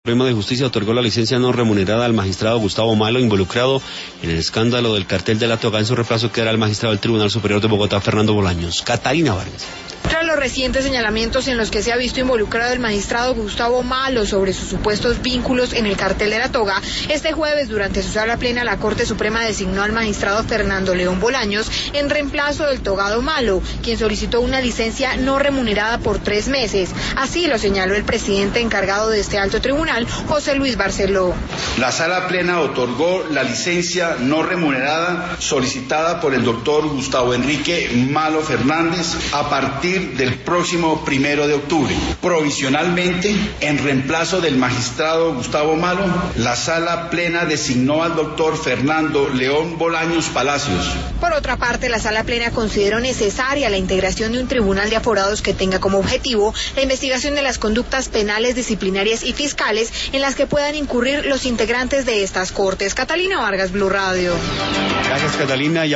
Suprema de Justicia otorgó la licencia no remunerada al magistrado Gustavo Malo, involucrado en el escándalo del cartel de la Toga. En su reemplazo quedará el magistrado del Tribunal Superior de Bogotá, Fernando Bolaños. Catalina Vargas. Tras los recientes señalamientos en los que se ha visto involucrado el magistrado Gustavo Malo sobre sus supuestos vínculos en el cartel de la Toga, este jueves durante su sala plena la Corte Suprema designó al magistrado Fernando León Bolaños en reemplazo del togado Malo, quien solicitó una licencia no remunerada por 3 meses. Así lo señaló el presidente encargado de este alto tribunal, José Luis Barceló. La sala plena otorgó la licencia no remunerada solicitada por el doctor Gustavo Enrique Malo Fernández a partir del próximo 1 de octubre. Provisionalmente, en reemplazo del magistrado Gustavo Malo, la sala plena designó al doctor Fernando León Bolaños Palacios. Por otra parte, la sala plena consideró necesaria la integración de un tribunal de aforados que tenga como objetivo la investigación de las conductas penales, disciplinarias y fiscales en las que puedan incurrir los integrantes de estas cortes. Catalina Vargas, Blue Radio. Gracias, Catalina.